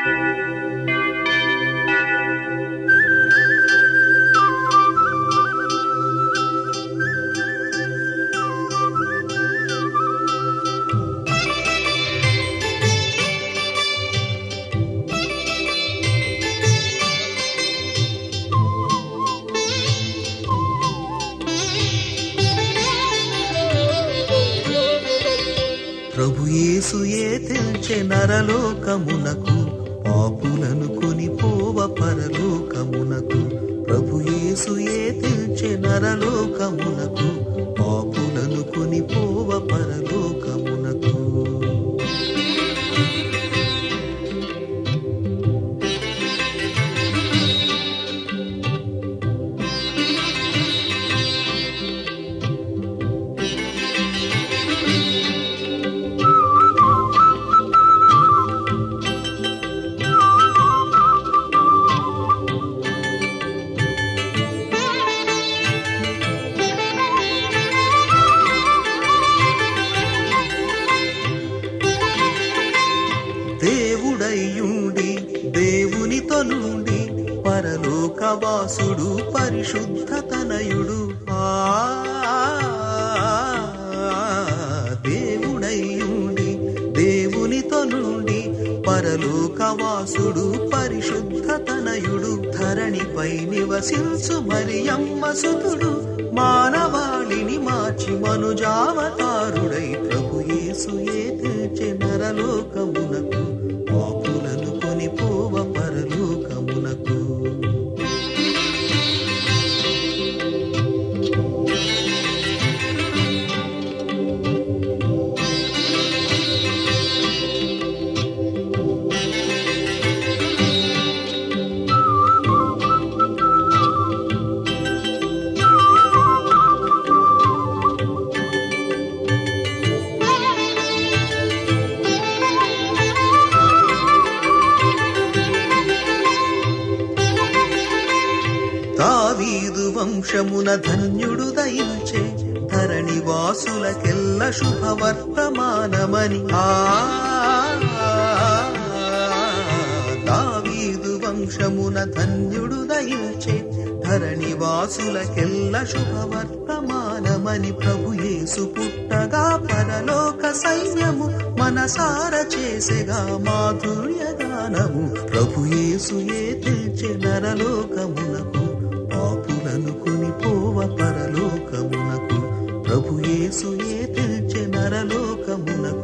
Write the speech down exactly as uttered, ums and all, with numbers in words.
ప్రభు యేసుయే తెల్చె నరలోకమునకు పాపులను కొనిపోవ పరలోకమునకు. ప్రభు యేసుయే తెల్చె నరలోకమునకు పాపులను కొనిపోవ పరలోకమునకు. దేవుడయ్యుండి దేవునితో నుండి పరలోకవాసుడు పరిశుద్ధ తనయుడు. ఆ దేవుడయ్యుండి దేవునితో నుండి పరలోకవాసుడు పరిశుద్ధ తనయుడు. ధరణిపై నివసించు మరియమ్మ సుతుడు మానవాళిని మార్చి మనుజావతారుడై ప్రభు యేసుయే తెల్చె నరలోకమునకు పాపులను కొనిపోవ పరలోకమునకు. దావీదు వంశమున ధన్యుడు దయించే ధరణి వాసులకెల్ల శుభవర్తమానమని. ఆ దావీదు వంశమున ధన్యుడు దయించే ధరణి వాసులకెల్ల శుభవర్తమానమని. ప్రభు యేసు పుట్టగా పరలోక సైన్యము మనసార చేసెగా మాధుర్య గానము. ప్రభు యేసుయే తెల్చె నరలోకమునకు పాపులను కొనిపోవ పరలోకమునకు. ప్రభు యేసుయే తెల్చె నరలోకమునకు